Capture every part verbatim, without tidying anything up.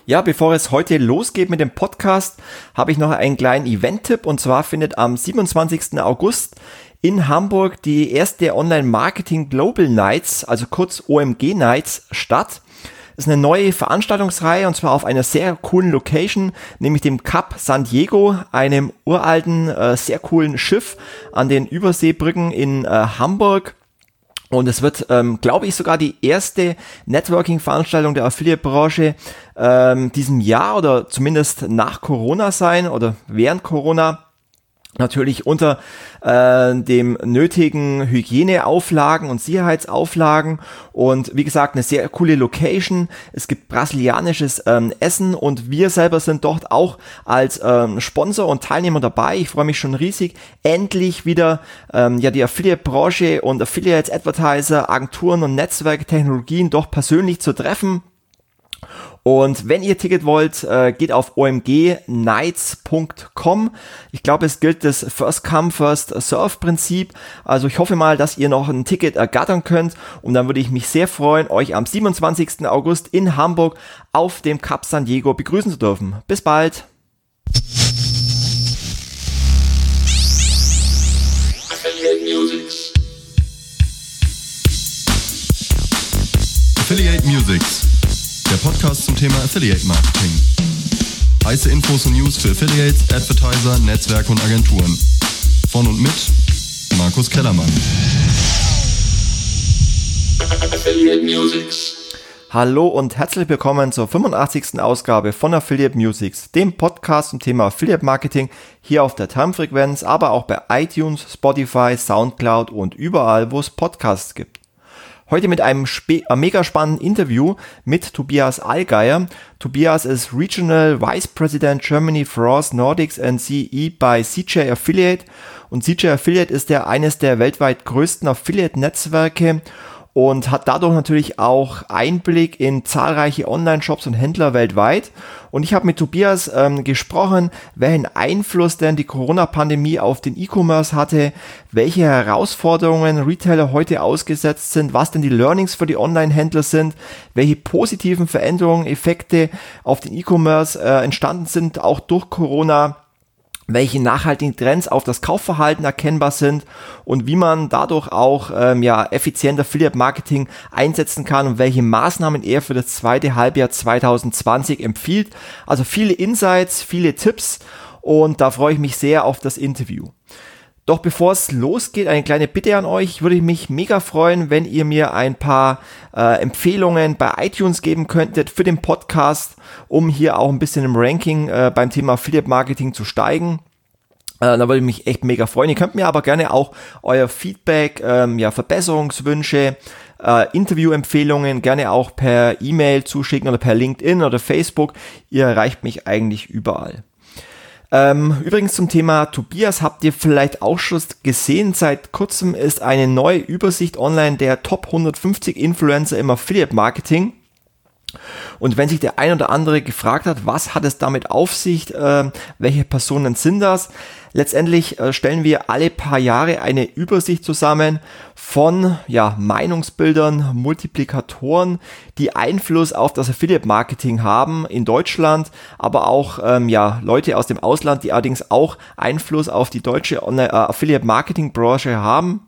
Ja, bevor es heute losgeht mit dem Podcast, habe ich noch einen kleinen Event-Tipp, und zwar findet am siebenundzwanzigsten August in Hamburg die erste Online-Marketing Global Nights, also kurz O M G Nights, statt. Das ist eine neue Veranstaltungsreihe, und zwar auf einer sehr coolen Location, nämlich dem Cap San Diego, einem uralten, äh, sehr coolen Schiff an den Überseebrücken in äh, Hamburg. Und es wird, ähm, glaube ich, sogar die erste Networking-Veranstaltung der Affiliate-Branche ähm, diesem Jahr oder zumindest nach Corona sein oder während Corona. Natürlich unter äh, dem nötigen Hygieneauflagen und Sicherheitsauflagen, und wie gesagt eine sehr coole Location. Es gibt brasilianisches ähm, Essen, und wir selber sind dort auch als ähm, Sponsor und Teilnehmer dabei. Ich freue mich schon riesig, endlich wieder ähm, ja die Affiliate-Branche und Affiliates, Advertiser, Agenturen und Netzwerke, Technologien doch persönlich zu treffen. Und wenn ihr Ticket wollt, äh, geht auf o m g nights punkt com. Ich glaube, es gilt das First Come, First Serve Prinzip. Also ich hoffe mal, dass ihr noch ein Ticket ergattern könnt. Und dann würde ich mich sehr freuen, euch am siebenundzwanzigsten August in Hamburg auf dem Cap San Diego begrüßen zu dürfen. Bis bald. Affiliate Musics. Affiliate Musics. Der Podcast zum Thema Affiliate Marketing. Heiße Infos und News für Affiliates, Advertiser, Netzwerke und Agenturen. Von und mit Markus Kellermann. Affiliate Musics. Hallo und herzlich willkommen zur fünfundachtzigsten Ausgabe von Affiliate Musics, dem Podcast zum Thema Affiliate Marketing, hier auf der Termfrequenz, aber auch bei iTunes, Spotify, Soundcloud und überall, wo es Podcasts gibt. Heute mit einem spe- äh, mega spannenden Interview mit Tobias Allgeier. Tobias ist Regional Vice President Germany, France, Nordics and C E bei C J Affiliate. Und C J Affiliate ist ja eines der weltweit größten Affiliate-Netzwerke und hat dadurch natürlich auch Einblick in zahlreiche Online-Shops und Händler weltweit. Und ich habe mit Tobias ähm, gesprochen, welchen Einfluss denn die Corona-Pandemie auf den E-Commerce hatte, welche Herausforderungen Retailer heute ausgesetzt sind, was denn die Learnings für die Online-Händler sind, welche positiven Veränderungen, Effekte auf den E-Commerce äh, entstanden sind, auch durch Corona, welche nachhaltigen Trends auf das Kaufverhalten erkennbar sind und wie man dadurch auch ähm, ja effizient Affiliate-Marketing einsetzen kann und welche Maßnahmen er für das zweite Halbjahr zwanzig zwanzig empfiehlt. Also viele Insights, viele Tipps, und da freue ich mich sehr auf das Interview. Doch bevor es losgeht, eine kleine Bitte an euch. Ich würde mich mega freuen, wenn ihr mir ein paar äh, Empfehlungen bei iTunes geben könntet für den Podcast, um hier auch ein bisschen im Ranking äh, beim Thema Affiliate Marketing zu steigen. Äh, da würde ich mich echt mega freuen. Ihr könnt mir aber gerne auch euer Feedback, ähm, ja, Verbesserungswünsche, äh, Interviewempfehlungen gerne auch per E-Mail zuschicken oder per LinkedIn oder Facebook. Ihr erreicht mich eigentlich überall. Ähm, übrigens zum Thema Tobias habt ihr vielleicht auch schon gesehen, seit kurzem ist eine neue Übersicht online der Top hundertfünfzig Influencer im Affiliate Marketing. Und wenn sich der ein oder andere gefragt hat, was hat es damit auf sich, äh, welche Personen sind das? Letztendlich äh, stellen wir alle paar Jahre eine Übersicht zusammen von ja, Meinungsbildern, Multiplikatoren, die Einfluss auf das Affiliate-Marketing haben in Deutschland, aber auch ähm, ja, Leute aus dem Ausland, die allerdings auch Einfluss auf die deutsche äh, Affiliate-Marketing-Branche haben.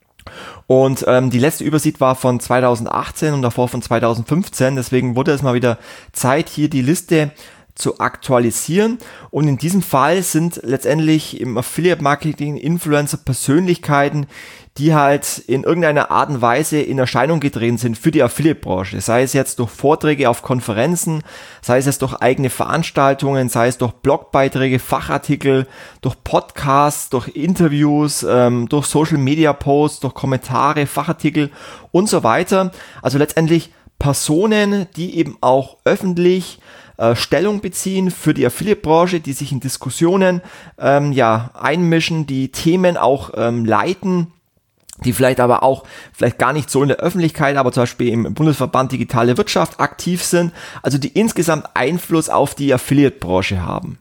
Und ähm, die letzte Übersicht war von zweitausendachtzehn und davor von zweitausendfünfzehn, deswegen wurde es mal wieder Zeit, hier die Liste zu aktualisieren. Und in diesem Fall sind letztendlich im Affiliate-Marketing Influencer Persönlichkeiten, die halt in irgendeiner Art und Weise in Erscheinung getreten sind für die Affiliate-Branche. Sei es jetzt durch Vorträge auf Konferenzen, sei es jetzt durch eigene Veranstaltungen, sei es durch Blogbeiträge, Fachartikel, durch Podcasts, durch Interviews, ähm, durch Social-Media-Posts, durch Kommentare, Fachartikel und so weiter. Also letztendlich Personen, die eben auch öffentlich äh, Stellung beziehen für die Affiliate-Branche, die sich in Diskussionen ähm, ja einmischen, die Themen auch ähm, leiten, die vielleicht aber auch, vielleicht gar nicht so in der Öffentlichkeit, aber zum Beispiel im Bundesverband Digitale Wirtschaft aktiv sind, also die insgesamt Einfluss auf die Affiliate-Branche haben.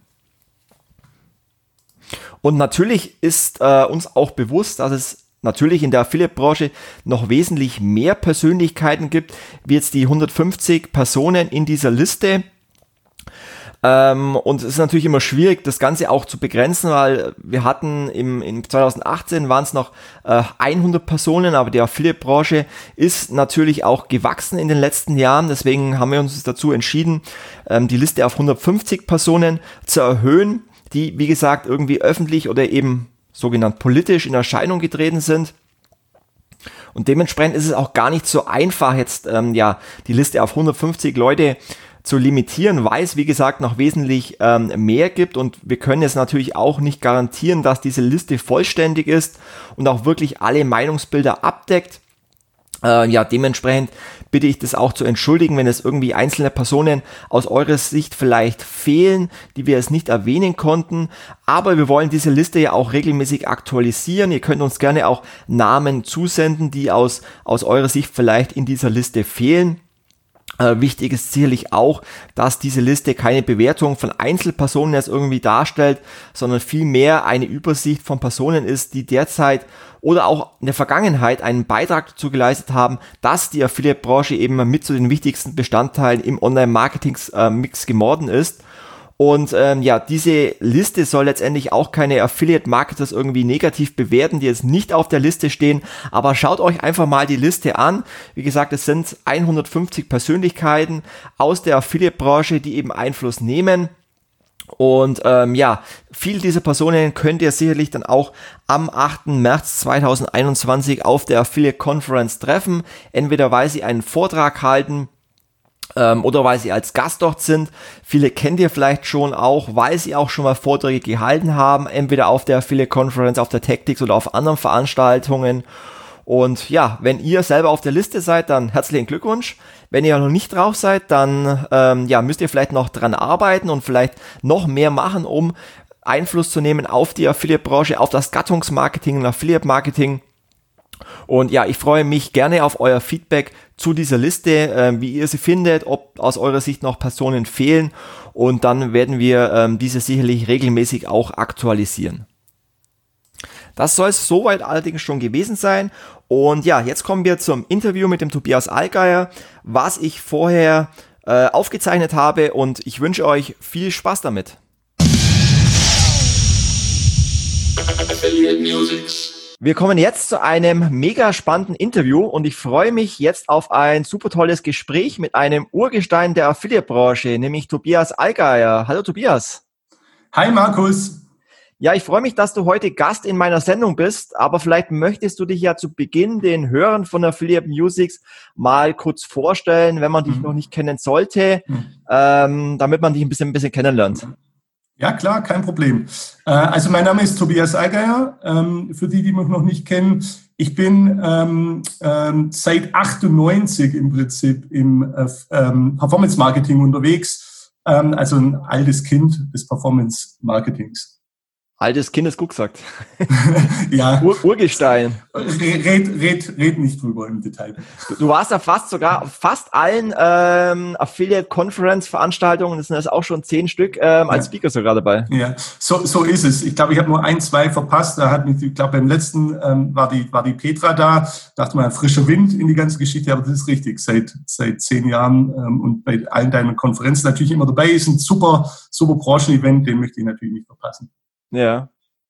Und natürlich ist äh, uns auch bewusst, dass es natürlich in der Affiliate-Branche noch wesentlich mehr Persönlichkeiten gibt, wie jetzt die hundertfünfzig Personen in dieser Liste. Ähm, und es ist natürlich immer schwierig, das Ganze auch zu begrenzen, weil wir hatten im, in zwanzig achtzehn waren es noch äh, hundert Personen, aber die Affiliate-Branche ist natürlich auch gewachsen in den letzten Jahren. Deswegen haben wir uns dazu entschieden, ähm, die Liste auf hundertfünfzig Personen zu erhöhen, die, wie gesagt, irgendwie öffentlich oder eben sogenannt politisch in Erscheinung getreten sind. Und dementsprechend ist es auch gar nicht so einfach, jetzt ähm, ja die Liste auf hundertfünfzig Leute zu limitieren, weil es, wie gesagt, noch wesentlich ähm, mehr gibt, und wir können jetzt natürlich auch nicht garantieren, dass diese Liste vollständig ist und auch wirklich alle Meinungsbilder abdeckt. Äh, ja, dementsprechend bitte ich das auch zu entschuldigen, wenn es irgendwie einzelne Personen aus eurer Sicht vielleicht fehlen, die wir es nicht erwähnen konnten, aber wir wollen diese Liste ja auch regelmäßig aktualisieren. Ihr könnt uns gerne auch Namen zusenden, die aus, aus eurer Sicht vielleicht in dieser Liste fehlen. Äh, wichtig ist sicherlich auch, dass diese Liste keine Bewertung von Einzelpersonen jetzt irgendwie darstellt, sondern vielmehr eine Übersicht von Personen ist, die derzeit oder auch in der Vergangenheit einen Beitrag dazu geleistet haben, dass die Affiliate-Branche eben mit zu den wichtigsten Bestandteilen im Online-Marketing-Mix geworden ist. Und ähm, ja, diese Liste soll letztendlich auch keine Affiliate-Marketers irgendwie negativ bewerten, die jetzt nicht auf der Liste stehen. Aber schaut euch einfach mal die Liste an. Wie gesagt, es sind hundertfünfzig Persönlichkeiten aus der Affiliate-Branche, die eben Einfluss nehmen. Und ähm, ja, viele dieser Personen könnt ihr sicherlich dann auch am achten März zweitausendeinundzwanzig auf der Affiliate Conference treffen. Entweder weil sie einen Vortrag halten, Ähm, oder weil sie als Gast dort sind. Viele kennt ihr vielleicht schon auch, weil sie auch schon mal Vorträge gehalten haben, entweder auf der Affiliate Conference, auf der Tactics oder auf anderen Veranstaltungen. Und ja, wenn ihr selber auf der Liste seid, dann herzlichen Glückwunsch. Wenn ihr noch nicht drauf seid, dann ähm, ja, müsst ihr vielleicht noch dran arbeiten und vielleicht noch mehr machen, um Einfluss zu nehmen auf die Affiliate-Branche, auf das Gattungsmarketing und Affiliate-Marketing. Und ja, ich freue mich gerne auf euer Feedback zu dieser Liste, äh, wie ihr sie findet, ob aus eurer Sicht noch Personen fehlen, und dann werden wir ähm, diese sicherlich regelmäßig auch aktualisieren. Das soll es soweit allerdings schon gewesen sein, und ja, jetzt kommen wir zum Interview mit dem Tobias Allgeier, was ich vorher äh, aufgezeichnet habe, und ich wünsche euch viel Spaß damit. Affiliate Music. Wir kommen jetzt zu einem mega spannenden Interview, und ich freue mich jetzt auf ein super tolles Gespräch mit einem Urgestein der Affiliate-Branche, nämlich Tobias Allgeier. Hallo Tobias. Hi Markus. Ja, ich freue mich, dass du heute Gast in meiner Sendung bist, aber vielleicht möchtest du dich ja zu Beginn den Hörern von Affiliate Musics mal kurz vorstellen, wenn man dich mhm. noch nicht kennen sollte, mhm. ähm, damit man dich ein bisschen, ein bisschen kennenlernt. Ja, klar, kein Problem. Also mein Name ist Tobias Allgeier, für die, die mich noch nicht kennen. Ich bin ähm, ähm, seit achtundneunzig im Prinzip im ähm, Performance-Marketing unterwegs, ähm, also ein altes Kind des Performance-Marketings. Altes Kind ist gut gesagt. Ja. Ur Urgestein. Red, red, red nicht drüber im Detail. Du, du warst ja fast sogar auf fast allen ähm, Affiliate-Conference-Veranstaltungen, das sind jetzt auch schon zehn Stück, ähm, als ja. Speaker sogar dabei. Ja, so, so ist es. Ich glaube, ich habe nur ein, zwei verpasst. Da hat mich, ich glaube, beim letzten ähm, war die war die Petra da. Dachte mal, frischer Wind in die ganze Geschichte, aber das ist richtig. Seit seit zehn Jahren ähm, und bei allen deinen Konferenzen natürlich immer dabei. Ist ein super, super Branchen-Event, den möchte ich natürlich nicht verpassen. Ja.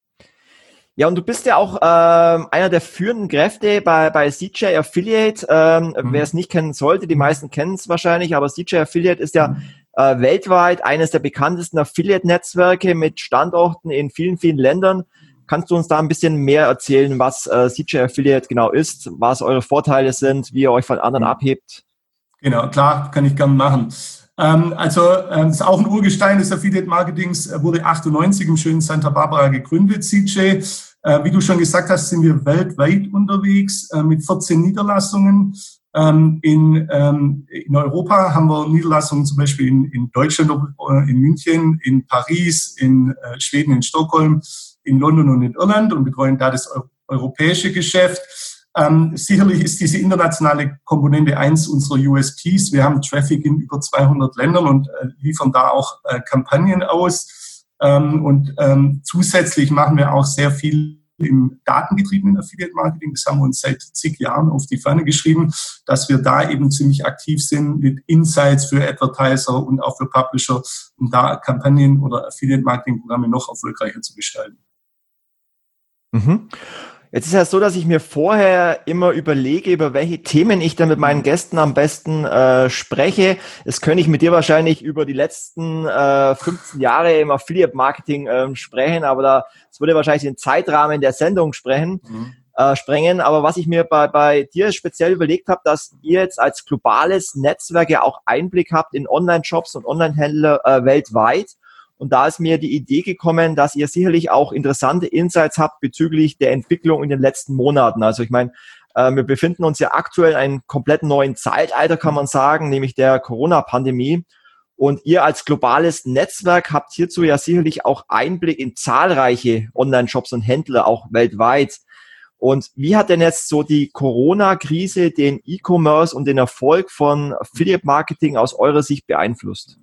Ja, und du bist ja auch ähm, einer der führenden Kräfte bei, bei C J Affiliate. Ähm, mhm. Wer es nicht kennen sollte, die meisten kennen es wahrscheinlich, aber C J Affiliate ist ja mhm. äh, weltweit eines der bekanntesten Affiliate-Netzwerke mit Standorten in vielen, vielen Ländern. Kannst du uns da ein bisschen mehr erzählen, was äh, C J Affiliate genau ist, was eure Vorteile sind, wie ihr euch von anderen mhm. abhebt? Genau, klar, kann ich gerne machen. Also das ist auch ein Urgestein des Affiliate-Marketings, wurde achtundneunzig im schönen Santa Barbara gegründet, C J. Wie du schon gesagt hast, sind wir weltweit unterwegs mit vierzehn Niederlassungen. In, in Europa haben wir Niederlassungen zum Beispiel in, in Deutschland, in München, in Paris, in Schweden, in Stockholm, in London und in Irland und betreuen da das europäische Geschäft. Ähm, sicherlich ist diese internationale Komponente eins unserer U S Ps. Wir haben Traffic in über zweihundert Ländern und äh, liefern da auch äh, Kampagnen aus. Ähm, und ähm, zusätzlich machen wir auch sehr viel im datengetriebenen Affiliate-Marketing. Das haben wir uns seit zig Jahren auf die Fahne geschrieben, dass wir da eben ziemlich aktiv sind mit Insights für Advertiser und auch für Publisher, um da Kampagnen oder Affiliate-Marketing-Programme noch erfolgreicher zu gestalten. Mhm. Jetzt ist ja so, dass ich mir vorher immer überlege, über welche Themen ich dann mit meinen Gästen am besten äh, spreche. Das könnte ich mit dir wahrscheinlich über die letzten äh, fünfzehn Jahre im Affiliate-Marketing äh, sprechen, aber da, das würde wahrscheinlich den Zeitrahmen der Sendung sprechen, mhm. äh, sprengen. Aber was ich mir bei, bei dir speziell überlegt habe, dass ihr jetzt als globales Netzwerk ja auch Einblick habt in Online-Shops und Online-Händler äh, weltweit. Und da ist mir die Idee gekommen, dass ihr sicherlich auch interessante Insights habt bezüglich der Entwicklung in den letzten Monaten. Also ich meine, äh, wir befinden uns ja aktuell in einem komplett neuen Zeitalter, kann man sagen, nämlich der Corona-Pandemie. Und ihr als globales Netzwerk habt hierzu ja sicherlich auch Einblick in zahlreiche Online-Shops und Händler, auch weltweit. Und wie hat denn jetzt so die Corona-Krise den E-Commerce und den Erfolg von Affiliate-Marketing aus eurer Sicht beeinflusst?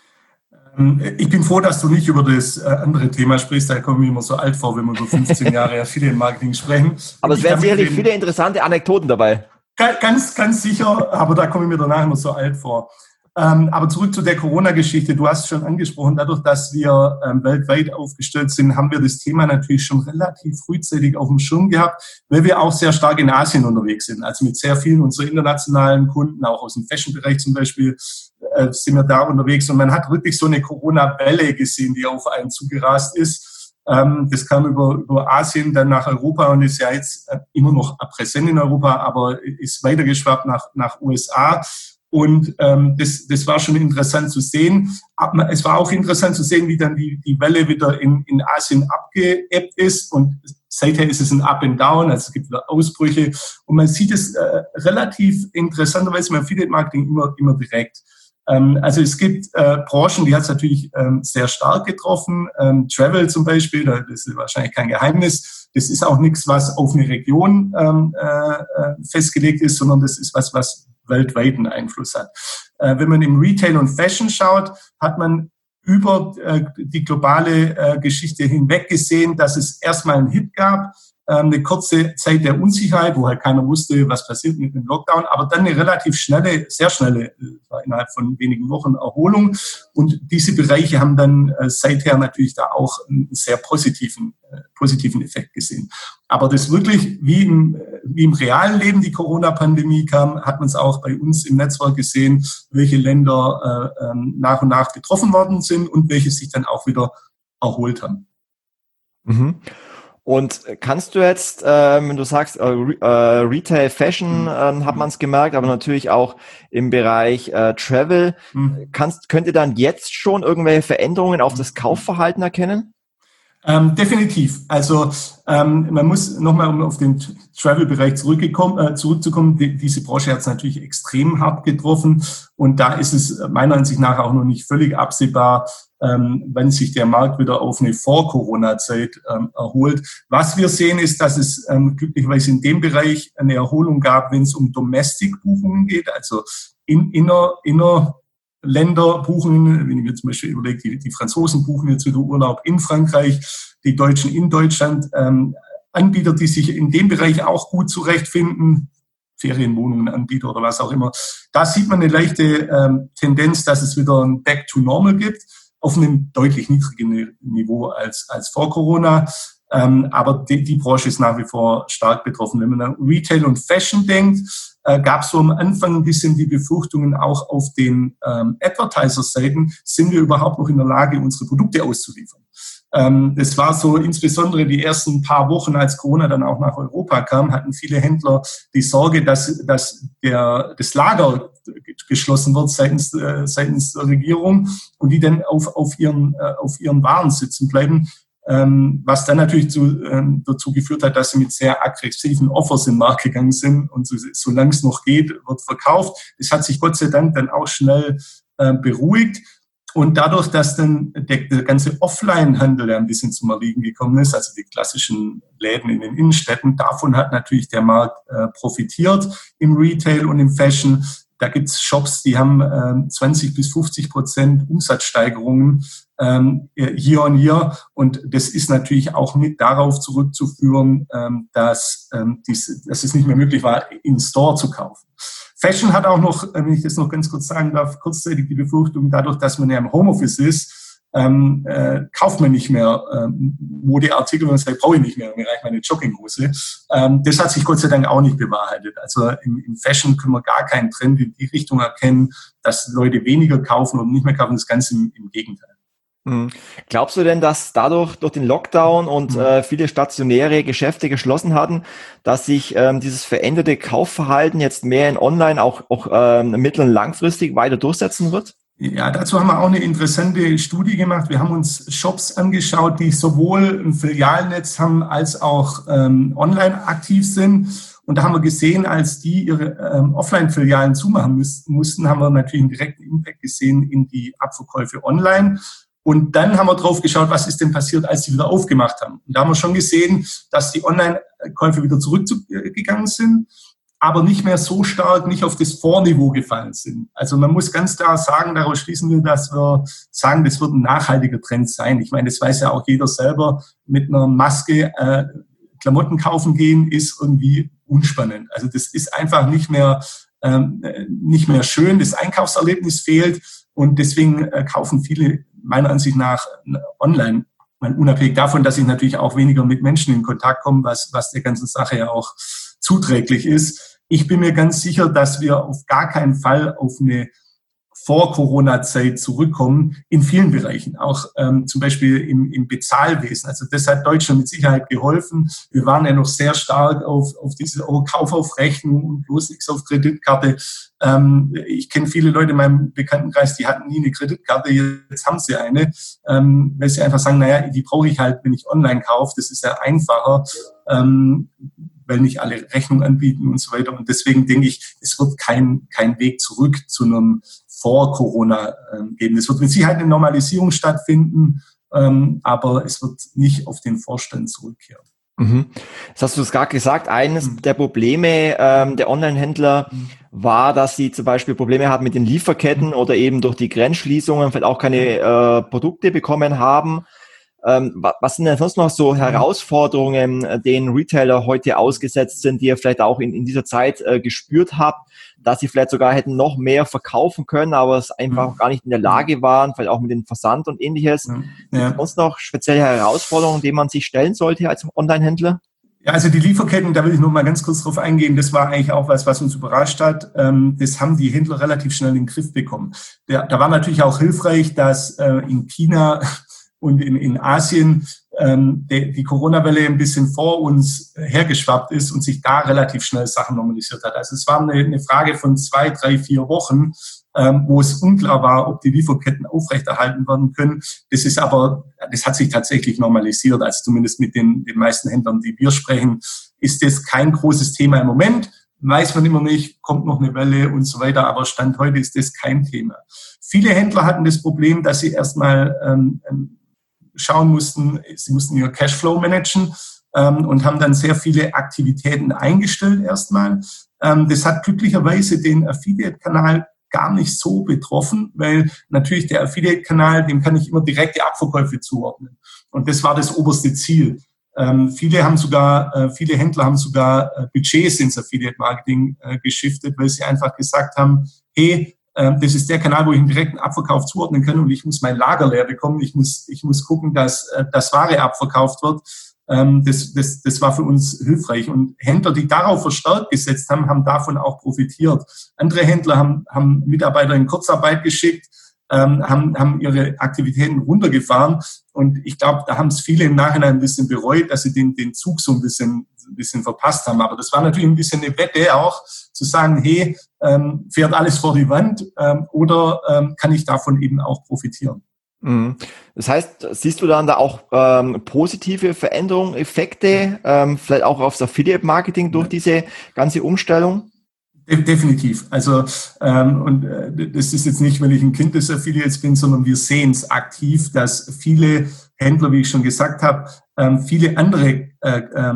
Ich bin froh, dass du nicht über das andere Thema sprichst. Da kommen wir immer so alt vor, wenn wir über fünfzehn Jahre Affiliate-Marketing sprechen. Aber es wären sicherlich viele interessante Anekdoten dabei. Ganz, ganz sicher, aber da komme ich mir danach immer so alt vor. Ähm, aber zurück zu der Corona-Geschichte. Du hast es schon angesprochen, dadurch, dass wir ähm, weltweit aufgestellt sind, haben wir das Thema natürlich schon relativ frühzeitig auf dem Schirm gehabt, weil wir auch sehr stark in Asien unterwegs sind. Also mit sehr vielen unserer internationalen Kunden, auch aus dem Fashion-Bereich zum Beispiel, äh, sind wir da unterwegs. Und man hat wirklich so eine Corona-Welle gesehen, die auf einen zugerast ist. Ähm, das kam über, über Asien dann nach Europa und ist ja jetzt äh, immer noch präsent in Europa, aber ist weitergeschwappt nach, nach U S A. Und ähm, das, das war schon interessant zu sehen. Aber es war auch interessant zu sehen, wie dann die, die Welle wieder in, in Asien abgeebbt ist. Und seither ist es ein Up and Down, also es gibt wieder Ausbrüche. Und man sieht es äh, relativ interessanterweise im Affiliate-Marketing immer, immer direkt. Ähm, also es gibt äh, Branchen, die hat es natürlich ähm, sehr stark getroffen. Ähm, Travel zum Beispiel, das ist wahrscheinlich kein Geheimnis. Das ist auch nichts, was auf eine Region ähm, äh, festgelegt ist, sondern das ist was, was weltweiten Einfluss hat. Äh, wenn man im Retail und Fashion schaut, hat man über äh, die globale äh, Geschichte hinweg gesehen, dass es erstmal einen Hit gab, äh, eine kurze Zeit der Unsicherheit, wo halt keiner wusste, was passiert mit dem Lockdown, aber dann eine relativ schnelle, sehr schnelle, äh, innerhalb von wenigen Wochen Erholung. Und diese Bereiche haben dann äh, seither natürlich da auch einen sehr positiven, äh, positiven Effekt gesehen. Aber das wirklich, wie im, wie im realen Leben die Corona-Pandemie kam, hat man es auch bei uns im Netzwerk gesehen, welche Länder äh, ähm, nach und nach getroffen worden sind und welche sich dann auch wieder erholt haben. Mhm. Und kannst du jetzt, äh, wenn du sagst, äh, äh, Retail, Fashion, äh, hat man es gemerkt, aber natürlich auch im Bereich äh, Travel, mhm. kannst, könnt ihr dann jetzt schon irgendwelche Veränderungen auf das Kaufverhalten erkennen? Ähm, definitiv. Also ähm, man muss nochmal, um auf den Travel-Bereich zurückgekommen, äh, zurückzukommen, die, diese Branche hat es natürlich extrem hart getroffen und da ist es meiner Ansicht nach auch noch nicht völlig absehbar, ähm, wenn sich der Markt wieder auf eine Vor-Corona-Zeit ähm, erholt. Was wir sehen, ist, dass es ähm, glücklicherweise in dem Bereich eine Erholung gab, wenn es um Domestic-Buchungen geht, also in, inner, inner Länder buchen, wenn ich mir zum Beispiel überlege, die, die Franzosen buchen jetzt wieder Urlaub in Frankreich, die Deutschen in Deutschland, ähm, Anbieter, die sich in dem Bereich auch gut zurechtfinden, Ferienwohnungen, Anbieter oder was auch immer. Da sieht man eine leichte ähm, Tendenz, dass es wieder ein Back to Normal gibt, auf einem deutlich niedrigen Niveau als, als vor Corona. Ähm, aber die, die Branche ist nach wie vor stark betroffen. Wenn man an Retail und Fashion denkt, äh, gab es so am Anfang ein bisschen die Befürchtungen, auch auf den ähm, Advertiser-Seiten, sind wir überhaupt noch in der Lage, unsere Produkte auszuliefern. Ähm, das war so insbesondere die ersten paar Wochen, als Corona dann auch nach Europa kam, hatten viele Händler die Sorge, dass, dass der, das Lager geschlossen wird seitens, äh, seitens der Regierung und die dann auf, auf, ihren, äh, auf ihren Waren sitzen bleiben. Ähm, was dann natürlich zu, ähm, dazu geführt hat, dass sie mit sehr aggressiven Offers in den Markt gegangen sind und so, solange es noch geht, wird verkauft. Es hat sich Gott sei Dank dann auch schnell äh, beruhigt und dadurch, dass dann der, der ganze Offline-Handel ein bisschen zum Erliegen gekommen ist, also die klassischen Läden in den Innenstädten, davon hat natürlich der Markt äh, profitiert im Retail und im Fashion. Da gibt's Shops, die haben äh, zwanzig bis fünfzig Prozent Umsatzsteigerungen ähm, year on year. Und das ist natürlich auch mit darauf zurückzuführen, ähm, dass, ähm, dies, dass es nicht mehr möglich war, in Store zu kaufen. Fashion hat auch noch, wenn ich das noch ganz kurz sagen darf, kurzzeitig die Befürchtung, dadurch, dass man ja im Homeoffice ist, ähm, äh, kauft man nicht mehr ähm, Modeartikel und sagt, brauche ich nicht mehr, mir reicht meine Jogginghose. Ähm, das hat sich Gott sei Dank auch nicht bewahrheitet. Also im, im Fashion können wir gar keinen Trend in die Richtung erkennen, dass Leute weniger kaufen und nicht mehr kaufen, das Ganze im, im Gegenteil. Mhm. Glaubst du denn, dass dadurch, durch den Lockdown und mhm. äh, viele stationäre Geschäfte geschlossen hatten, dass sich ähm, dieses veränderte Kaufverhalten jetzt mehr in Online auch, auch ähm, mittel- und langfristig weiter durchsetzen wird? Ja, dazu haben wir auch eine interessante Studie gemacht. Wir haben uns Shops angeschaut, die sowohl ein Filialnetz haben als auch ähm, online aktiv sind. Und da haben wir gesehen, als die ihre ähm, Offline-Filialen zumachen müssten, mussten, haben wir natürlich einen direkten Impact gesehen in die Abverkäufe online. Und dann haben wir drauf geschaut, was ist denn passiert, als sie wieder aufgemacht haben. Und da haben wir schon gesehen, dass die Online-Käufe wieder zurückgegangen sind, aber nicht mehr so stark, nicht auf das Vorniveau gefallen sind. Also man muss ganz klar sagen, daraus schließen wir, dass wir sagen, das wird ein nachhaltiger Trend sein. Ich meine, das weiß ja auch jeder selber, mit einer Maske äh, Klamotten kaufen gehen, ist irgendwie unspannend. Also das ist einfach nicht mehr, ähm, nicht mehr schön, das Einkaufserlebnis fehlt und deswegen äh, kaufen viele meiner Ansicht nach online. Man, unabhängig davon, dass ich natürlich auch weniger mit Menschen in Kontakt komme, was, was der ganzen Sache ja auch zuträglich ist. Ich bin mir ganz sicher, dass wir auf gar keinen Fall auf eine Vor-Corona-Zeit zurückkommen, in vielen Bereichen, auch ähm, zum Beispiel im, im Bezahlwesen. Also das hat Deutschland mit Sicherheit geholfen. Wir waren ja noch sehr stark auf, auf diese oh, Kauf auf Rechnung und bloß nichts auf Kreditkarte. Ähm, ich kenne viele Leute in meinem Bekanntenkreis, die hatten nie eine Kreditkarte, jetzt haben sie eine, ähm, weil sie einfach sagen, naja, die brauche ich halt, wenn ich online kaufe, das ist ja einfacher. Ähm, weil nicht alle Rechnung anbieten und so weiter. Und deswegen denke ich, es wird kein, kein Weg zurück zu einem Vor-Corona ähm, geben. Es wird mit Sicherheit eine Normalisierung stattfinden, ähm, aber es wird nicht auf den Vorstand zurückkehren. Mhm. Jetzt hast du es gerade gesagt, eines mhm. der Probleme ähm, der Online-Händler mhm. war, dass sie zum Beispiel Probleme hatten mit den Lieferketten mhm. oder eben durch die Grenzschließungen vielleicht auch keine äh, Produkte bekommen haben. Ähm, was sind denn sonst noch so Herausforderungen, denen Retailer heute ausgesetzt sind, die ihr vielleicht auch in, in dieser Zeit äh, gespürt habt, dass sie vielleicht sogar hätten noch mehr verkaufen können, aber es einfach mhm. gar nicht in der Lage waren, vielleicht auch mit dem Versand und ähnliches. Ja. Ja. Sonst noch spezielle Herausforderungen, denen man sich stellen sollte als Online-Händler? Ja, also die Lieferketten, da will ich noch mal ganz kurz drauf eingehen. Das war eigentlich auch was, was uns überrascht hat. Das haben die Händler relativ schnell in den Griff bekommen. Da war natürlich auch hilfreich, dass in China und in, in Asien ähm, die, die Corona-Welle ein bisschen vor uns hergeschwappt ist und sich da relativ schnell Sachen normalisiert hat. Also es war eine, eine Frage von zwei, drei, vier Wochen, ähm, wo es unklar war, ob die Lieferketten aufrechterhalten werden können. Das ist aber, das hat sich tatsächlich normalisiert. Also zumindest mit den, den meisten Händlern, die wir sprechen, ist das kein großes Thema im Moment. Weiß man immer nicht, kommt noch eine Welle und so weiter, aber Stand heute ist das kein Thema. Viele Händler hatten das Problem, dass sie erstmal ähm, schauen mussten, sie mussten ihr Cashflow managen ähm, und haben dann sehr viele Aktivitäten eingestellt erstmal. Ähm, das hat glücklicherweise den Affiliate-Kanal gar nicht so betroffen, weil natürlich der Affiliate-Kanal, dem kann ich immer direkte Abverkäufe zuordnen. Und das war das oberste Ziel. Ähm, viele haben sogar, äh, viele Händler haben sogar äh, Budgets ins Affiliate-Marketing äh, geschiftet, weil sie einfach gesagt haben, hey, das ist der Kanal, wo ich einen direkten Abverkauf zuordnen kann und ich muss mein Lager leer bekommen. Ich muss, ich muss gucken, dass, dass Ware abverkauft wird. Das, das, das war für uns hilfreich. Und Händler, die darauf verstärkt gesetzt haben, haben davon auch profitiert. Andere Händler haben, haben Mitarbeiter in Kurzarbeit geschickt, haben, haben ihre Aktivitäten runtergefahren. Und ich glaube, da haben es viele im Nachhinein ein bisschen bereut, dass sie den, den Zug so ein bisschen, ein bisschen verpasst haben. Aber das war natürlich ein bisschen eine Wette auch, zu sagen, hey, ähm, fährt alles vor die Wand ähm, oder ähm, kann ich davon eben auch profitieren? Das heißt, siehst du dann da auch ähm, positive Veränderungen, Effekte, ähm, vielleicht auch aufs Affiliate-Marketing durch diese ganze Umstellung? Definitiv. Also ähm, und äh, das ist jetzt nicht, wenn ich ein Kind des Affiliates bin, sondern wir sehen es aktiv, dass viele Händler, wie ich schon gesagt habe, ähm, viele andere äh, ähm,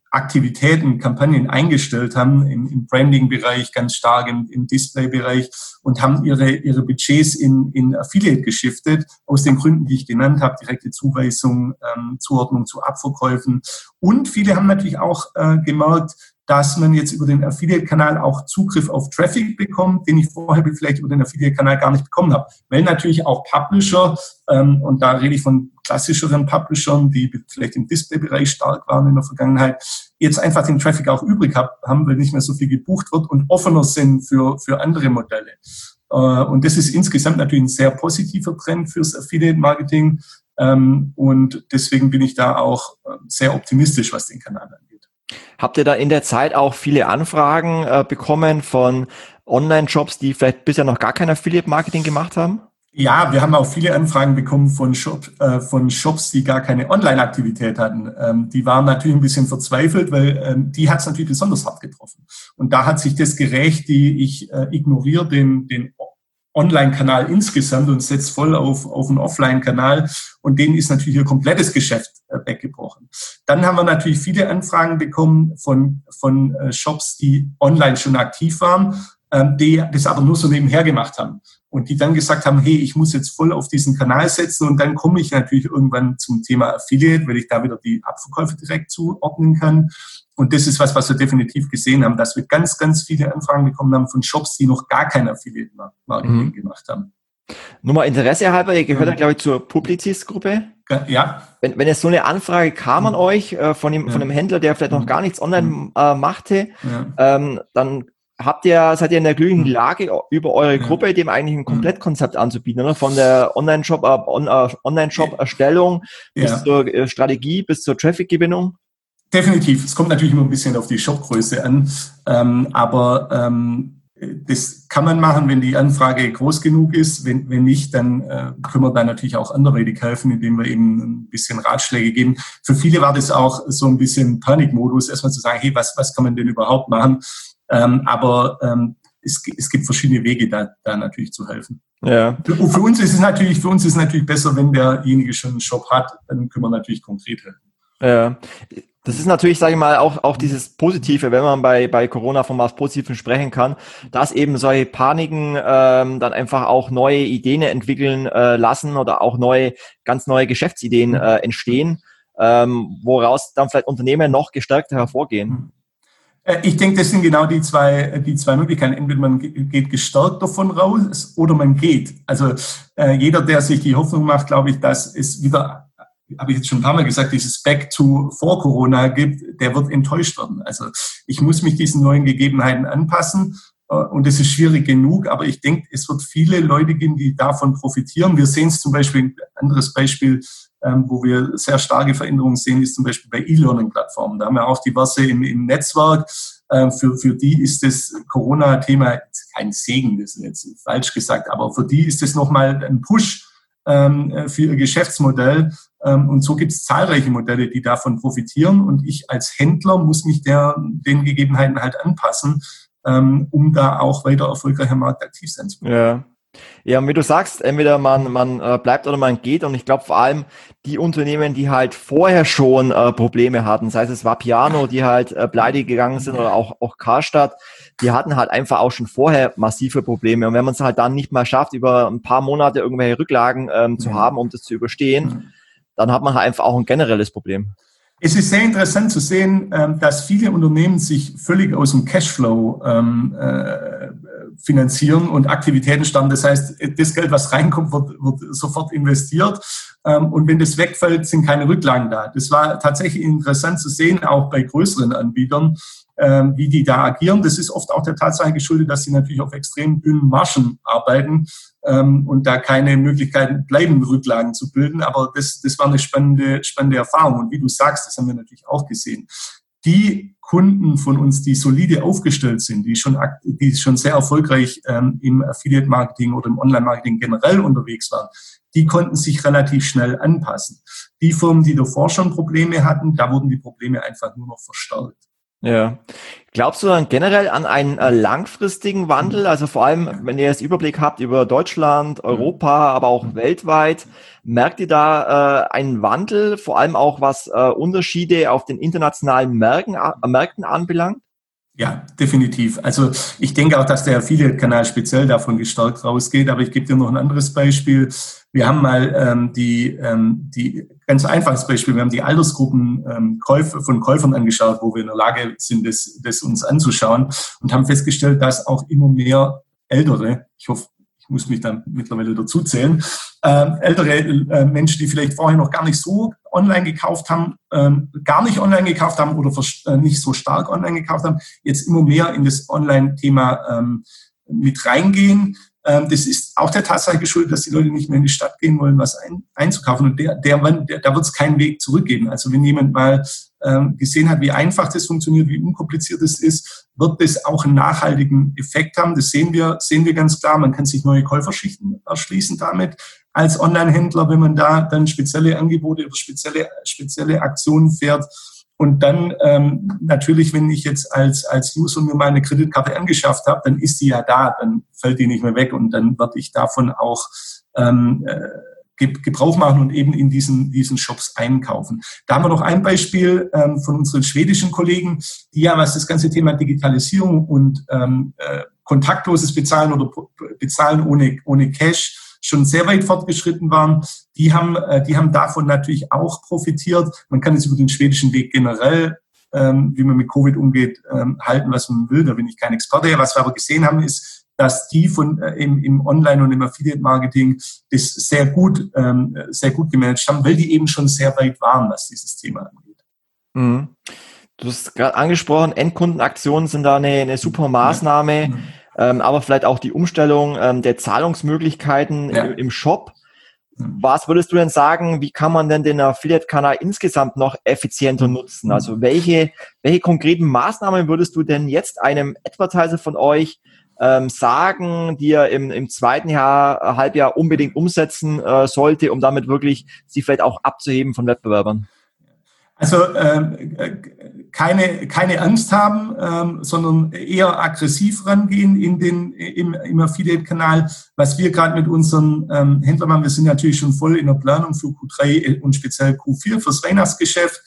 Aktivitäten, Kampagnen eingestellt haben, im, im Branding-Bereich, ganz stark im, im Display-Bereich und haben ihre, ihre Budgets in, in Affiliate geschiftet, aus den Gründen, die ich genannt habe, direkte Zuweisung, ähm, Zuordnung zu Abverkäufen. Und viele haben natürlich auch äh, gemerkt, dass man jetzt über den Affiliate-Kanal auch Zugriff auf Traffic bekommt, den ich vorher vielleicht über den Affiliate-Kanal gar nicht bekommen habe. Weil natürlich auch Publisher, ähm, und da rede ich von klassischeren Publishern, die vielleicht im Display-Bereich stark waren in der Vergangenheit, jetzt einfach den Traffic auch übrig hab, haben, weil nicht mehr so viel gebucht wird und offener sind für, für andere Modelle. Äh, und das ist insgesamt natürlich ein sehr positiver Trend fürs Affiliate-Marketing. Ähm, und deswegen bin ich da auch äh, sehr optimistisch, was den Kanal angeht. Habt ihr da in der Zeit auch viele Anfragen äh, bekommen von Online-Shops, die vielleicht bisher noch gar kein Affiliate-Marketing gemacht haben? Ja, wir haben auch viele Anfragen bekommen von, Shop, äh, von Shops, die gar keine Online-Aktivität hatten. Ähm, die waren natürlich ein bisschen verzweifelt, weil ähm, die hat es natürlich besonders hart getroffen. Und da hat sich das gerecht, die ich äh, ignoriere den, den Online-Kanal insgesamt und setze voll auf, auf einen Offline-Kanal. Und denen ist natürlich ihr komplettes Geschäft äh, weggebrochen. Dann haben wir natürlich viele Anfragen bekommen von, von äh, Shops, die online schon aktiv waren, ähm, die das aber nur so nebenher gemacht haben. Und die dann gesagt haben, hey, ich muss jetzt voll auf diesen Kanal setzen und dann komme ich natürlich irgendwann zum Thema Affiliate, weil ich da wieder die Abverkäufe direkt zuordnen kann. Und das ist was, was wir definitiv gesehen haben, dass wir ganz, ganz viele Anfragen bekommen haben von Shops, die noch gar kein Affiliate-Marketing mhm. gemacht haben. Nur mal Interesse halber, ihr gehört ja, glaube ich, zur Publicis-Gruppe. Ja. Wenn, wenn jetzt so eine Anfrage kam an euch äh, von, dem, ja. von einem Händler, der vielleicht noch gar nichts online äh, machte, ja. ähm, dann habt ihr, seid ihr in der glücklichen Lage, über eure Gruppe dem eigentlich ein Komplettkonzept anzubieten, oder? Von der Online-Shop, äh, On, äh, Online-Shop-Erstellung ja. bis zur äh, Strategie, bis zur Traffic-Gewinnung? Definitiv. Es kommt natürlich immer ein bisschen auf die Shopgröße an, ähm, aber ähm, das kann man machen, wenn die Anfrage groß genug ist. Wenn, wenn nicht, dann äh, können wir da natürlich auch anderweitig helfen, indem wir eben ein bisschen Ratschläge geben. Für viele war das auch so ein bisschen Panikmodus, erstmal zu sagen, hey, was, was kann man denn überhaupt machen? Ähm, aber ähm, es, es gibt verschiedene Wege, da, da natürlich zu helfen. Ja. Für, für uns ist es natürlich, für uns ist es natürlich besser, wenn derjenige schon einen Shop hat, dann können wir natürlich konkret helfen. Ja. Das ist natürlich, sage ich mal, auch auch dieses Positive, wenn man bei bei Corona von was Positivem sprechen kann, dass eben solche Paniken ähm, dann einfach auch neue Ideen entwickeln äh, lassen oder auch neue, ganz neue Geschäftsideen äh, entstehen, ähm, woraus dann vielleicht Unternehmen noch gestärkter hervorgehen. Ich denke, das sind genau die zwei, die zwei Möglichkeiten. Entweder man geht gestärkt davon raus oder man geht. Also äh, jeder, der sich die Hoffnung macht, glaube ich, dass es wieder, habe ich jetzt schon ein paar Mal gesagt, dieses Back to vor Corona gibt, der wird enttäuscht werden. Also ich muss mich diesen neuen Gegebenheiten anpassen äh, und es ist schwierig genug, aber ich denke, es wird viele Leute geben, die davon profitieren. Wir sehen es zum Beispiel, ein anderes Beispiel, ähm, wo wir sehr starke Veränderungen sehen, ist zum Beispiel bei E-Learning-Plattformen. Da haben wir auch diverse im, im Netzwerk. Äh, für, für die ist das Corona-Thema kein Segen, das ist jetzt falsch gesagt, aber für die ist es nochmal ein Push ähm, für ihr Geschäftsmodell. Ähm, und so gibt es zahlreiche Modelle, die davon profitieren. Und ich als Händler muss mich der, den Gegebenheiten halt anpassen, ähm, um da auch weiter erfolgreich am Markt aktiv sein zu können. Ja. Ja, und wie du sagst, entweder man man äh, bleibt oder man geht. Und ich glaube vor allem die Unternehmen, die halt vorher schon äh, Probleme hatten, sei es Vapiano, die halt äh, pleite gegangen sind, oder auch auch Karstadt, die hatten halt einfach auch schon vorher massive Probleme. Und wenn man es halt dann nicht mal schafft, über ein paar Monate irgendwelche Rücklagen ähm, zu haben, um das zu überstehen, dann hat man halt einfach auch ein generelles Problem. Es ist sehr interessant zu sehen, dass viele Unternehmen sich völlig aus dem Cashflow ähm, äh, finanzieren und Aktivitäten starten. Das heißt, das Geld, was reinkommt, wird, wird sofort investiert. Ähm, und wenn das wegfällt, sind keine Rücklagen da. Das war tatsächlich interessant zu sehen, auch bei größeren Anbietern, ähm, wie die da agieren. Das ist oft auch der Tatsache geschuldet, dass sie natürlich auf extrem dünnen Margen arbeiten ähm, und da keine Möglichkeiten bleiben, Rücklagen zu bilden. Aber das, das war eine spannende, spannende Erfahrung. Und wie du sagst, das haben wir natürlich auch gesehen. Die Kunden von uns, die solide aufgestellt sind, die schon, die schon sehr erfolgreich ähm, im Affiliate-Marketing oder im Online-Marketing generell unterwegs waren, die konnten sich relativ schnell anpassen. Die Firmen, die davor schon Probleme hatten, da wurden die Probleme einfach nur noch verstärkt. Ja. Glaubst du dann generell an einen äh, langfristigen Wandel? Also vor allem, wenn ihr jetzt Überblick habt über Deutschland, Europa, aber auch weltweit, merkt ihr da äh, einen Wandel, vor allem auch was äh, Unterschiede auf den internationalen Märkten, äh, Märkten anbelangt? Ja, definitiv. Also ich denke auch, dass der Affiliate-Kanal speziell davon gestärkt rausgeht. Aber ich gebe dir noch ein anderes Beispiel. Wir haben mal ähm, die, ähm, die ganz einfaches Beispiel. Wir haben die Altersgruppen ähm, Käufe, von Käufern angeschaut, wo wir in der Lage sind, das, das uns anzuschauen und haben festgestellt, dass auch immer mehr Ältere, ich hoffe, ich muss mich da mittlerweile dazu zählen, äh, ältere äh, Menschen, die vielleicht vorher noch gar nicht so online gekauft haben, ähm, gar nicht online gekauft haben oder äh, nicht so stark online gekauft haben, jetzt immer mehr in das Online-Thema ähm, mit reingehen. Ähm, das ist auch der Tatsache geschuldet, dass die Leute nicht mehr in die Stadt gehen wollen, was ein, einzukaufen. Und der, der, der, da wird es keinen Weg zurückgeben. Also wenn jemand mal ähm, gesehen hat, wie einfach das funktioniert, wie unkompliziert es ist, wird das auch einen nachhaltigen Effekt haben. Das sehen wir, sehen wir ganz klar. Man kann sich neue Käuferschichten erschließen damit als Online-Händler, wenn man da dann spezielle Angebote oder spezielle, spezielle Aktionen fährt. Und dann ähm, natürlich, wenn ich jetzt als als User mir mal eine Kreditkarte angeschafft habe, dann ist die ja da, dann fällt die nicht mehr weg und dann werde ich davon auch ähm, äh, Gebrauch machen und eben in diesen diesen Shops einkaufen. Da haben wir noch ein Beispiel ähm, von unseren schwedischen Kollegen, die ja, was das ganze Thema Digitalisierung und ähm, äh, kontaktloses Bezahlen oder Bezahlen ohne ohne Cash schon sehr weit fortgeschritten waren, die haben, die haben davon natürlich auch profitiert. Man kann jetzt über den schwedischen Weg generell, ähm, wie man mit Covid umgeht, ähm, halten, was man will. Da bin ich kein Experte. Was wir aber gesehen haben, ist, dass die von äh, im, im Online- und im Affiliate-Marketing das sehr gut, ähm, sehr gut gemanagt haben, weil die eben schon sehr weit waren, was dieses Thema angeht. Mhm. Du hast gerade angesprochen, Endkundenaktionen sind da eine, eine super Maßnahme. Ja. Mhm. Ähm, aber vielleicht auch die Umstellung ähm, der Zahlungsmöglichkeiten ja. im, im Shop. Was würdest du denn sagen, wie kann man denn den Affiliate-Kanal insgesamt noch effizienter nutzen? Also welche, welche konkreten Maßnahmen würdest du denn jetzt einem Advertiser von euch ähm, sagen, die er im, im zweiten Jahr, Halbjahr unbedingt umsetzen äh, sollte, um damit wirklich sich vielleicht auch abzuheben von Wettbewerbern? Also äh, keine keine Angst haben, ähm, sondern eher aggressiv rangehen in den im, im Affiliate-Kanal. Was wir gerade mit unseren ähm, Händlern machen, wir sind natürlich schon voll in der Planung für Q drei und speziell Q vier fürs Weihnachtsgeschäft.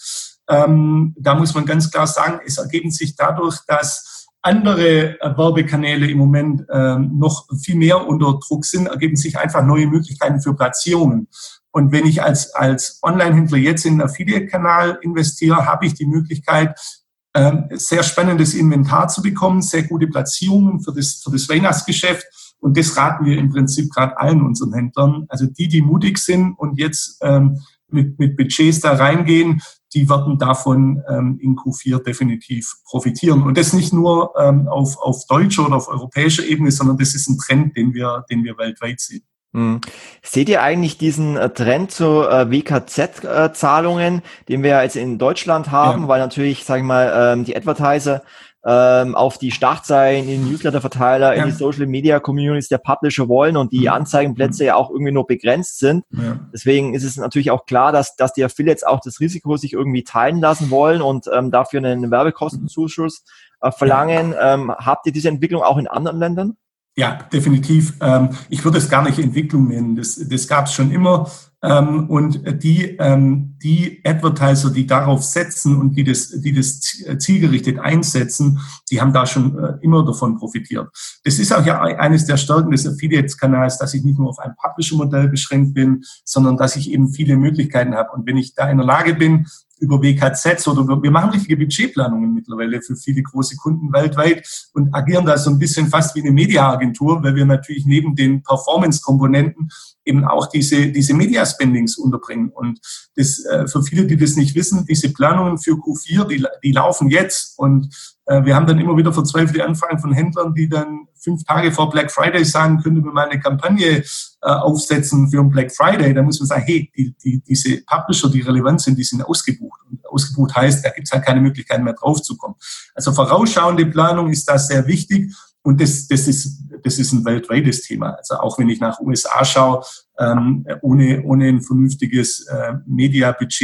Ähm, da muss man ganz klar sagen, es ergeben sich dadurch, dass andere Werbekanäle im Moment ähm, noch viel mehr unter Druck sind, ergeben sich einfach neue Möglichkeiten für Platzierungen. Und wenn ich als, als Online-Händler jetzt in den Affiliate-Kanal investiere, habe ich die Möglichkeit, ähm, sehr spannendes Inventar zu bekommen, sehr gute Platzierungen für das, für das Weihnachtsgeschäft. Und das raten wir im Prinzip gerade allen unseren Händlern. Also die, die mutig sind und jetzt ähm, mit, mit Budgets da reingehen, die werden davon ähm, in Q vier definitiv profitieren. Und das nicht nur ähm, auf, auf deutscher oder auf europäischer Ebene, sondern das ist ein Trend, den wir, den wir weltweit sehen. Hm. Seht ihr eigentlich diesen äh, Trend zu äh, W K Z-Zahlungen, den wir jetzt in Deutschland haben, ja. weil natürlich, sag ich mal, ähm, die Advertiser ähm, auf die Startseiten, in den Newsletter-Verteiler, ja. in die Social-Media-Communities der Publisher wollen und die Anzeigenplätze ja auch irgendwie nur begrenzt sind. Ja. Deswegen ist es natürlich auch klar, dass, dass die Affiliates auch das Risiko sich irgendwie teilen lassen wollen und ähm, dafür einen Werbekostenzuschuss äh, verlangen. Ja. Ähm, habt ihr diese Entwicklung auch in anderen Ländern? Ja, definitiv. Ähm, ich würde es gar nicht Entwicklung nennen. Das, das gab es schon immer. Ähm, und die, ähm, die Advertiser, die darauf setzen und die das, die das zielgerichtet einsetzen, die haben da schon äh, immer davon profitiert. Das ist auch ja eines der Stärken des Affiliates-Kanals, dass ich nicht nur auf ein Publisher-Modell beschränkt bin, sondern dass ich eben viele Möglichkeiten habe. Und wenn ich da in der Lage bin, über W K Zs oder wir machen richtige Budgetplanungen mittlerweile für viele große Kunden weltweit und agieren da so ein bisschen fast wie eine Mediaagentur, weil wir natürlich neben den Performance-Komponenten eben auch diese diese Media-Spendings unterbringen. Und das äh, für viele, die das nicht wissen, diese Planungen für Q vier, die, die laufen jetzt und äh, wir haben dann immer wieder verzweifelte Anfragen von Händlern, die dann fünf Tage vor Black Friday sagen, können wir mal eine Kampagne äh, aufsetzen für einen Black Friday. Da muss man sagen, hey, die, die, diese Publisher, die relevant sind, die sind ausgebucht. Und ausgebucht heißt, da gibt es halt keine Möglichkeit mehr draufzukommen. Also vorausschauende Planung ist da sehr wichtig. Und das, das ist, das ist ein weltweites Thema. Also auch wenn ich nach U S A schaue, ähm, ohne, ohne ein vernünftiges äh, Media-Budget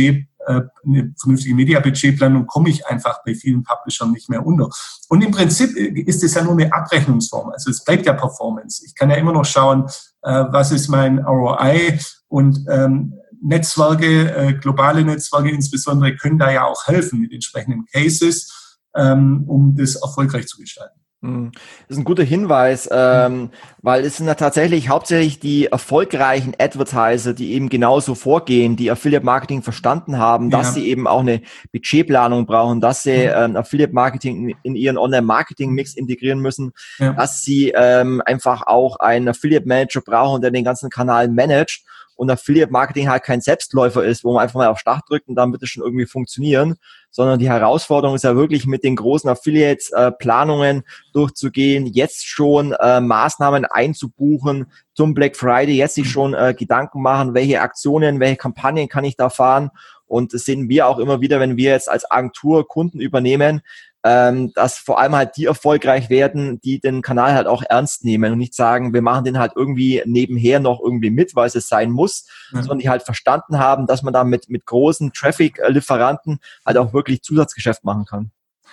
äh, eine vernünftige Media-Budgetplanung komme ich einfach bei vielen Publishern nicht mehr unter. Und im Prinzip ist es ja nur eine Abrechnungsform. Also es bleibt ja Performance. Ich kann ja immer noch schauen, äh, was ist mein R O I und ähm, Netzwerke, äh, globale Netzwerke insbesondere können da ja auch helfen mit entsprechenden Cases, ähm, um das erfolgreich zu gestalten. Das ist ein guter Hinweis, ähm, weil es sind ja tatsächlich hauptsächlich die erfolgreichen Advertiser, die eben genauso vorgehen, die Affiliate-Marketing verstanden haben, dass ja. sie eben auch eine Budgetplanung brauchen, dass sie ähm, Affiliate-Marketing in, in ihren Online-Marketing-Mix integrieren müssen, ja. dass sie ähm, einfach auch einen Affiliate-Manager brauchen, der den ganzen Kanal managt. Und Affiliate-Marketing halt kein Selbstläufer ist, wo man einfach mal auf Start drückt und dann wird es schon irgendwie funktionieren, sondern die Herausforderung ist ja wirklich mit den großen Affiliates äh, Planungen durchzugehen, jetzt schon äh, Maßnahmen einzubuchen zum Black Friday, jetzt sich schon äh, Gedanken machen, welche Aktionen, welche Kampagnen kann ich da fahren. Und das sehen wir auch immer wieder, wenn wir jetzt als Agentur Kunden übernehmen, ähm, dass vor allem halt die erfolgreich werden, die den Kanal halt auch ernst nehmen und nicht sagen, wir machen den halt irgendwie nebenher noch irgendwie mit, weil es sein muss, ja. sondern die halt verstanden haben, dass man da mit, mit großen Traffic-Lieferanten halt auch wirklich Zusatzgeschäft machen kann.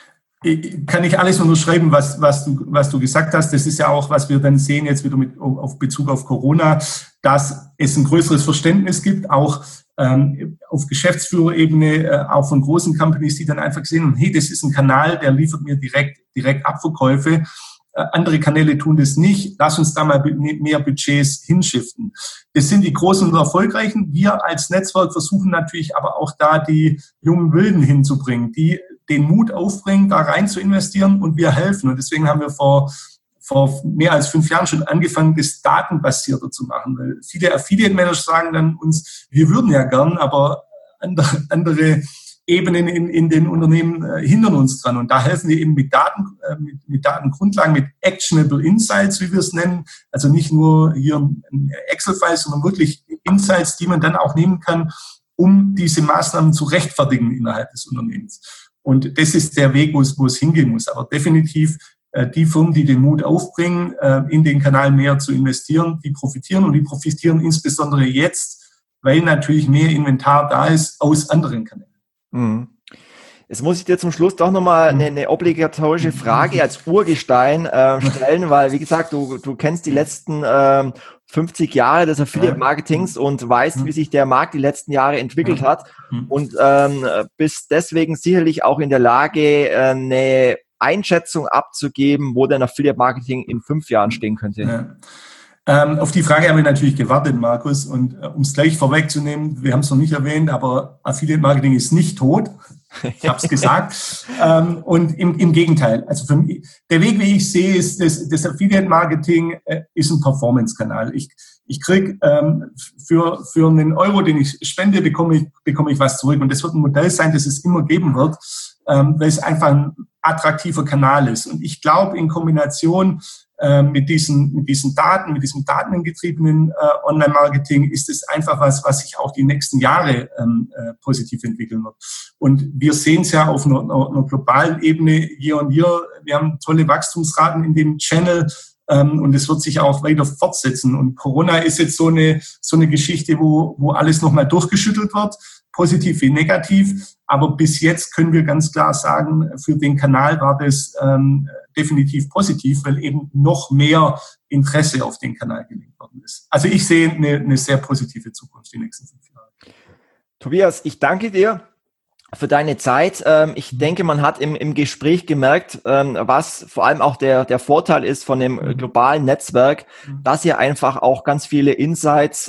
Kann ich alles unterschreiben, was, was du, was du gesagt hast. Das ist ja auch, was wir dann sehen jetzt wieder mit, auf Bezug auf Corona, dass es ein größeres Verständnis gibt, auch ähm, auf Geschäftsführerebene, äh, auch von großen Companies, die dann einfach gesehen haben, hey, das ist ein Kanal, der liefert mir direkt, direkt Abverkäufe. Äh, andere Kanäle tun das nicht. Lass uns da mal mehr Budgets hinschiften. Das sind die Großen und Erfolgreichen. Wir als Netzwerk versuchen natürlich aber auch da die jungen Wilden hinzubringen, die den Mut aufbringen, da rein zu investieren und wir helfen. Und deswegen haben wir vor, vor mehr als fünf Jahren schon angefangen, das datenbasierter zu machen. Weil viele Affiliate-Manager sagen dann uns, wir würden ja gern, aber andere, andere Ebenen in, in den Unternehmen äh, hindern uns dran. Und da helfen wir eben mit Daten, äh, mit, mit Datengrundlagen, mit actionable Insights, wie wir es nennen. Also nicht nur hier ein Excel-File, sondern wirklich Insights, die man dann auch nehmen kann, um diese Maßnahmen zu rechtfertigen innerhalb des Unternehmens. Und das ist der Weg, wo es, wo es hingehen muss. Aber definitiv äh, die Firmen, die den Mut aufbringen, äh, in den Kanal mehr zu investieren, die profitieren. Und die profitieren insbesondere jetzt, weil natürlich mehr Inventar da ist aus anderen Kanälen. Mhm. Jetzt muss ich dir zum Schluss doch nochmal eine, eine obligatorische Frage als Urgestein äh, stellen, weil, wie gesagt, du, du kennst die letzten äh, fünfzig Jahre des Affiliate-Marketings und weißt, wie sich der Markt die letzten Jahre entwickelt hat und ähm, bist deswegen sicherlich auch in der Lage, äh, eine Einschätzung abzugeben, wo dein Affiliate-Marketing in fünf Jahren stehen könnte. Ja. Ähm, auf die Frage haben wir natürlich gewartet, Markus, und äh, um es gleich vorwegzunehmen, wir haben es noch nicht erwähnt, aber Affiliate-Marketing ist nicht tot. Ich habe es gesagt. ähm, und im, im Gegenteil, also für mich, der Weg, wie ich sehe, ist, das, das Affiliate-Marketing äh, ist ein Performance-Kanal. Ich, ich kriege ähm, für, für einen Euro, den ich spende, bekomme ich, bekomme ich was zurück. Und das wird ein Modell sein, das es immer geben wird, ähm, weil es einfach ein attraktiver Kanal ist. Und ich glaube, in Kombination mit diesen, mit diesen Daten, mit diesem datengetriebenen äh, Online-Marketing ist es einfach was, was sich auch die nächsten Jahre ähm, äh, positiv entwickeln wird. Und wir sehen es ja auf einer, einer globalen Ebene year on year. Wir haben tolle Wachstumsraten in dem Channel ähm, und es wird sich auch weiter fortsetzen. Und Corona ist jetzt so eine, so eine Geschichte, wo, wo alles nochmal durchgeschüttelt wird, positiv wie negativ. Aber bis jetzt können wir ganz klar sagen, für den Kanal war das ähm, definitiv positiv, weil eben noch mehr Interesse auf den Kanal gelegt worden ist. Also ich sehe eine, eine sehr positive Zukunft die nächsten fünf Jahre. Tobias, ich danke dir für deine Zeit. Ich denke, man hat im, im Gespräch gemerkt, was vor allem auch der, der Vorteil ist von dem globalen Netzwerk, dass ihr einfach auch ganz viele Insights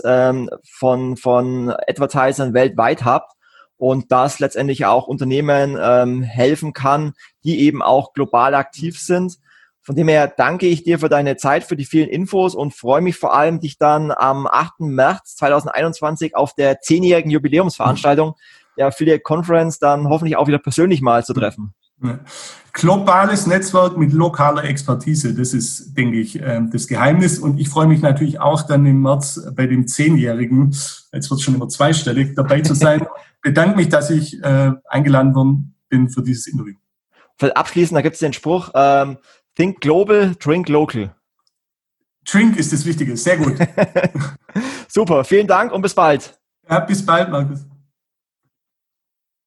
von, von Advertisern weltweit habt. Und das letztendlich auch Unternehmen ähm, helfen kann, die eben auch global aktiv sind. Von dem her danke ich dir für deine Zeit, für die vielen Infos und freue mich vor allem, dich dann am achten März zweitausendeinundzwanzig auf der zehnjährigen Jubiläumsveranstaltung der Affiliate Conference dann hoffentlich auch wieder persönlich mal zu treffen. Globales Netzwerk mit lokaler Expertise, das ist, denke ich, das Geheimnis. Und ich freue mich natürlich auch dann im März bei dem zehnjährigen, jetzt wird es schon immer zweistellig, dabei zu sein. Bedanke mich, dass ich äh, eingeladen worden bin für dieses Interview. Für abschließend, da gibt es den Spruch, ähm, think global, drink local. Drink ist das Wichtige, sehr gut. Super, vielen Dank und bis bald. Ja, bis bald, Markus.